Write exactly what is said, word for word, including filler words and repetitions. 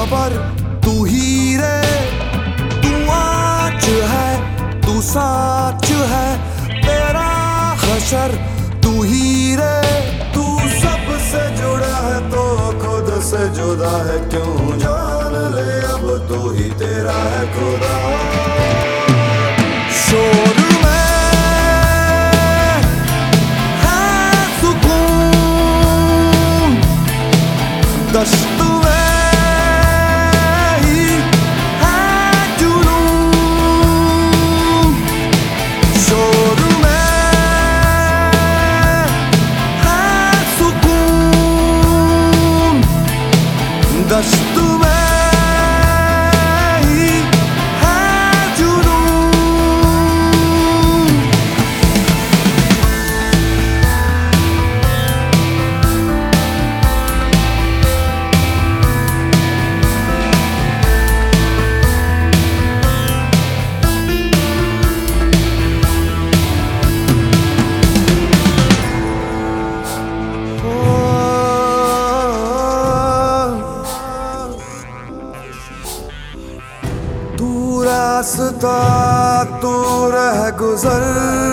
खबर तू ही रे, तू आँच है तू साँच है, तेरा हशर तू ही रे। तू सबसे जुड़ा है तो खुद से जुदा है क्यों, जान ले अब तू ही तेरा है खुदा। शोर में है सुकून, दश्त दस्त में ही है जुनून। तू रास्ता तू रह गुजर